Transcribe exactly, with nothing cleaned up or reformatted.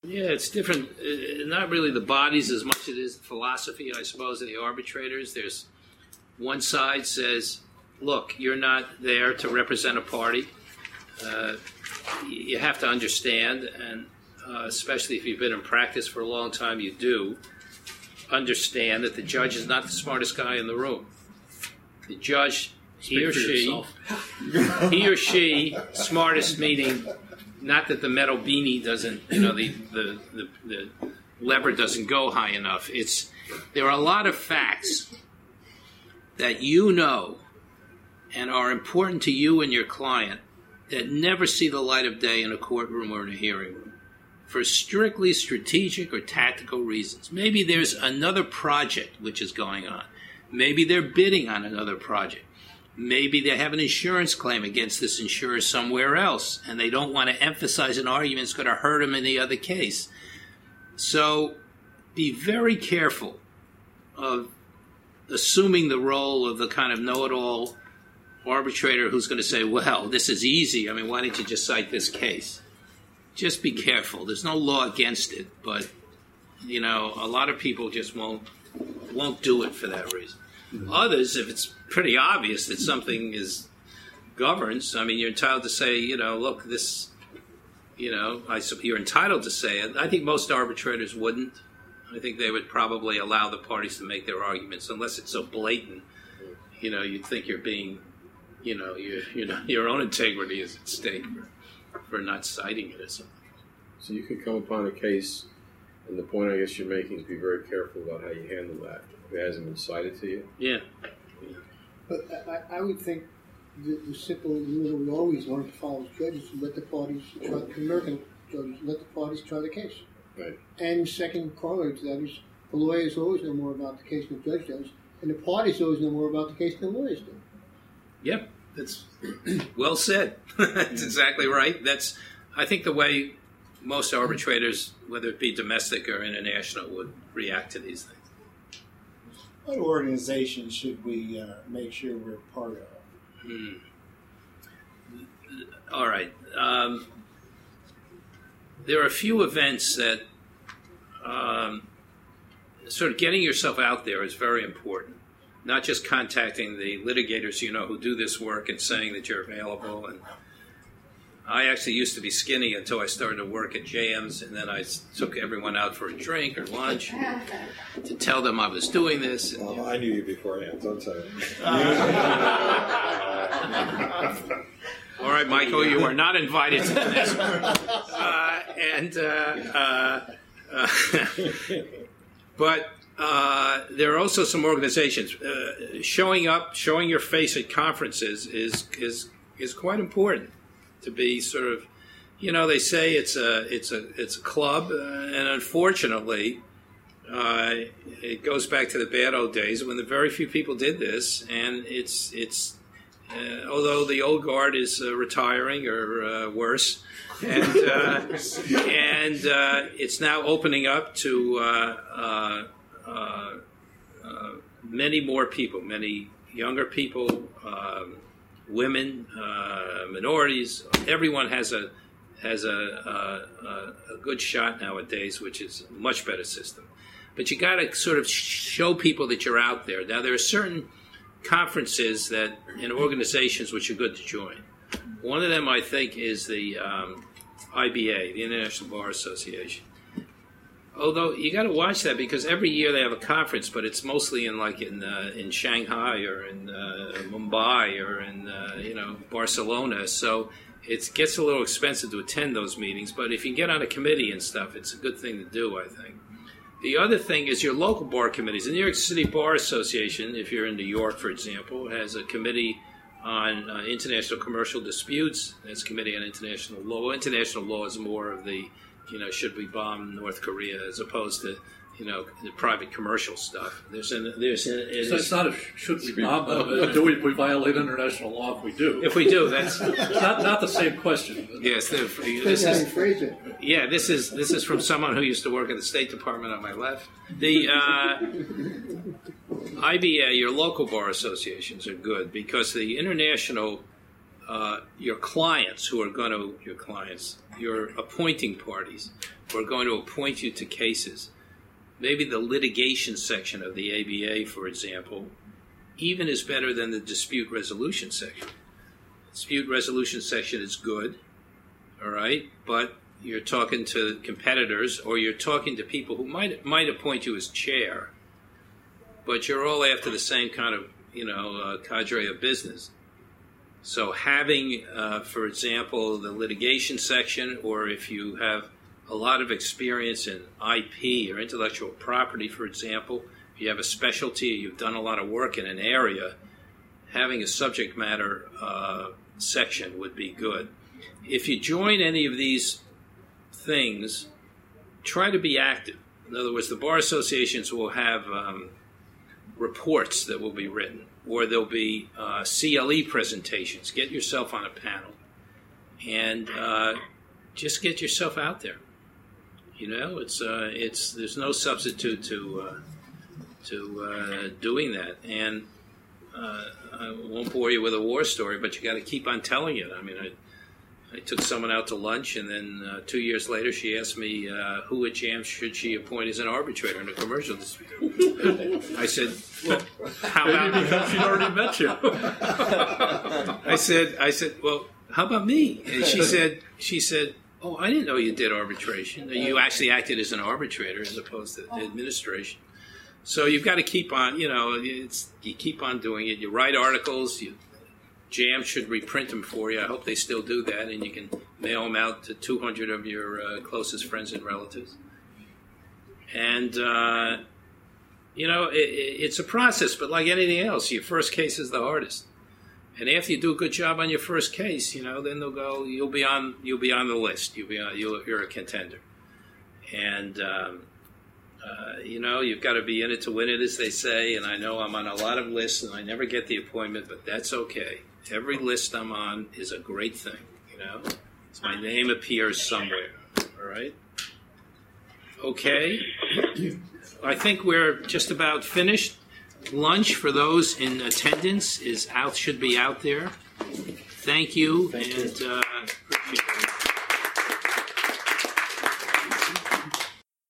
Yeah, it's different. Uh, not really the bodies as much as it is the philosophy, I suppose, of the arbitrators. There's one side says, look, you're not there to represent a party. Uh, you have to understand, and uh, especially if you've been in practice for a long time, you do understand that the judge is not the smartest guy in the room. The judge, he or she, he or she, smartest meaning, not that the metal beanie doesn't, you know, the, the, the, the lever doesn't go high enough. It's, there are a lot of facts that you know and are important to you and your client that never see the light of day in a courtroom or in a hearing room for strictly strategic or tactical reasons. Maybe there's another project which is going on. Maybe they're bidding on another project. Maybe they have an insurance claim against this insurer somewhere else, and they don't want to emphasize an argument that's going to hurt them in the other case. So be very careful of assuming the role of the kind of know-it-all arbitrator who's going to say, well, this is easy. I mean, why didn't you just cite this case? Just be careful. There's no law against it, but, you know, a lot of people just won't won't do it for that reason. Mm-hmm. Others, if it's pretty obvious that something is governs, I mean, you're entitled to say, you know, look, this, you know, I, you're entitled to say it. I think most arbitrators wouldn't. I think they would probably allow the parties to make their arguments, unless it's so blatant, you know, you'd think you're being, you know, you, you know, your own integrity is at stake for, for not citing it or something. So you could come upon a case, and the point I guess you're making is be very careful about how you handle that. If it hasn't been cited to you. Yeah. yeah. But I, I would think the, the simple rule that we always wanted to follow as judges is let the parties try, the American judges, let the parties try the case. Right. And second corollary to that is the lawyers always know more about the case than the judge does, and the parties always know more about the case than the lawyers do. Yep, that's well said. That's exactly right. That's, I think, the way most arbitrators, whether it be domestic or international, would react to these things. What organization should we uh, make sure we're part of? Hmm. All right. Um, there are a few events that um, sort of getting yourself out there is very important. Not just contacting the litigators, you know, who do this work and saying that you're available. And I actually used to be skinny until I started to work at J M's, and then I took everyone out for a drink or lunch to tell them I was doing this. And, well, I knew you beforehand, don't tell me. All right, Michael, you are not invited to this. Uh, and, uh, uh, uh, but uh, there are also some organizations. Uh, showing up, showing your face at conferences is is is quite important. To be sort of, you know, they say it's a it's a it's a club, uh, and unfortunately, uh, it goes back to the bad old days when the very few people did this, and it's it's uh, although the old guard is uh, retiring or uh, worse, and uh, and uh, it's now opening up to uh, uh, uh, uh, many more people, many younger people. Um, Women, uh, minorities, everyone has a has a, a, a good shot nowadays, which is a much better system. But you got to sort of show people that you're out there. Now, there are certain conferences that in organizations which are good to join. One of them, I think, is the um, I B A, the International Bar Association. Although you got to watch that because every year they have a conference, but it's mostly in like in uh, in Shanghai or in uh, Mumbai or in uh, you know Barcelona. So it gets a little expensive to attend those meetings. But if you can get on a committee and stuff, it's a good thing to do, I think. The other thing is your local bar committees. The New York City Bar Association, if you're in New York, for example, has a committee on uh, international commercial disputes. There's a committee on international law. International law is more of the you know, should we bomb North Korea as opposed to, you know, the private commercial stuff. There's an, there's an, it so is, it's not a should we bomb them, do we, we violate international law if we do? If we do, that's not not the same question. Yes, the, this is, yeah, this is this is from someone who used to work at the State Department on my left. The uh, I B A, your local bar associations are good because the international, uh, your clients who are going to, your clients, your appointing parties, or going to appoint you to cases, maybe the litigation section of the A B A, for example, even is better than the dispute resolution section. Dispute resolution section is good, all right, but you're talking to competitors, or you're talking to people who might might appoint you as chair, but you're all after the same kind of, you know, uh, cadre of business. So having, uh, for example, the litigation section, or if you have a lot of experience in I P or intellectual property, for example, if you have a specialty, you've done a lot of work in an area, having a subject matter uh, section would be good. If you join any of these things, try to be active. In other words, the bar associations will have um, reports that will be written, or there'll be uh, C L E presentations. Get yourself on a panel, and uh, just get yourself out there. You know, it's uh, it's there's no substitute to uh, to uh, doing that. And uh, I won't bore you with a war story, but you got to keep on telling it. I mean, I. I took someone out to lunch, and then uh, two years later, she asked me uh, who at Jam should she appoint as an arbitrator in a commercial dispute. I said, "Well, how about?" Maybe because she'd already met you. I said, "I said, well, how about me?" And she said, "She said, oh, I didn't know you did arbitration. You actually acted as an arbitrator as opposed to administration." So you've got to keep on, you know, it's you keep on doing it. You write articles. You Jam should reprint them for you. I hope they still do that, and you can mail them out to two hundred of your uh, closest friends and relatives. And, uh, you know, it, it's a process, but like anything else, your first case is the hardest. And after you do a good job on your first case, you know, then they'll go, you'll be on, you'll be on the list. You'll be on, you'll, you're a contender. And, um, uh, you know, you've got to be in it to win it, as they say. And I know I'm on a lot of lists, and I never get the appointment, but that's okay. Every list I'm on is a great thing, you know. So my name appears somewhere, all right? Okay. I think we're just about finished. Lunch for those in attendance is out, should be out there. Thank you, Thank and you. Uh, appreciate it.